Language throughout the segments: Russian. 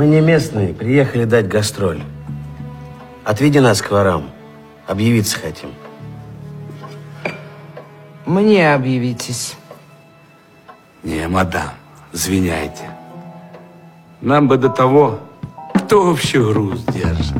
Мы не местные, приехали дать гастроль. Отведи нас к ворам. Объявиться хотим. Мне объявитесь. Не, мадам, извиняйте. Нам бы до того, кто вообще груз держит.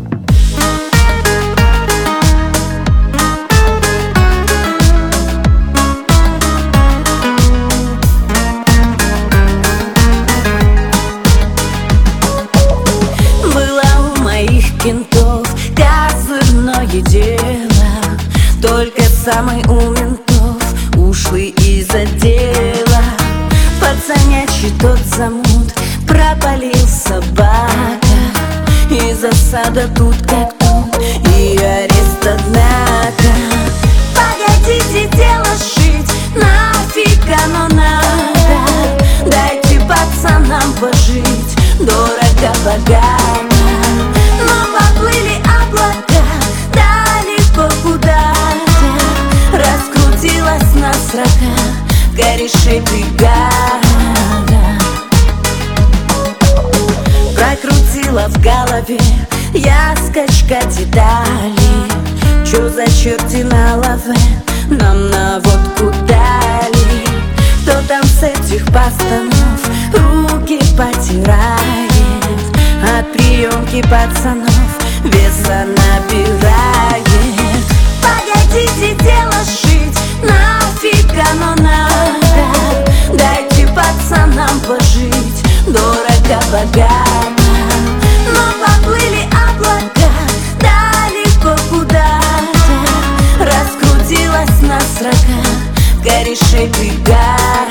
Было у моих кентов козырное дело, только самый у ментов ушлый из отдела. Пацанячий тот замут пропалил собака, и засада тут как тут, и арест однако. Погодите дело шить, нафиг оно надо, дайте пацанам пожить дорого-богато. Но поплыли облака далеко куда-то, раскрутилась на срока корешей бригада. Прокрутила в голове я скачка деталей. Чё за черти на лаве нам наводку дали? Кто там с этих постанов руки потирает? От приемки пацанов веса набирает. Погодите дело шить, нафиг оно надо, дайте пацанам пожить дорого-богато. Но поплыли облака далеко куда-то, раскрутилась на срока корешей бригада.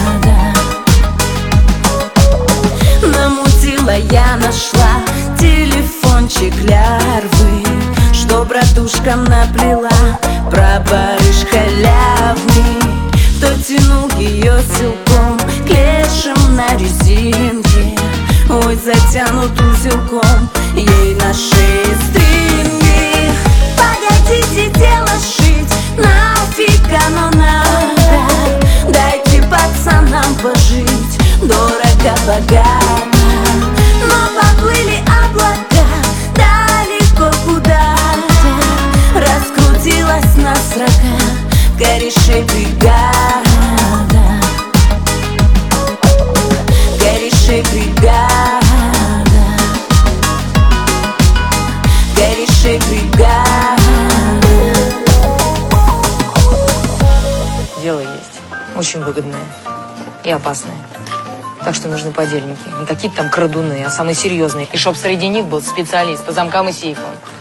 Намутила я, нашла телефончик лярвы, что братушкам наплела про барыш халявный. Кто тянул ее силком к лешим на резинке, ой, затянут узелком ей на шее стринги. Погодите дело шить, нафиг оно надо, дайте пацанам пожить дорого-богато. Но поплыли облака далеко куда-то, раскрутилась на срока корешей бригада. Корешей бригада. Корешей бригада. Дело есть. Очень выгодное и опасное. Так что нужны подельники. Не какие-то там крадуны, а самые серьезные. И чтоб среди них был специалист по замкам и сейфам.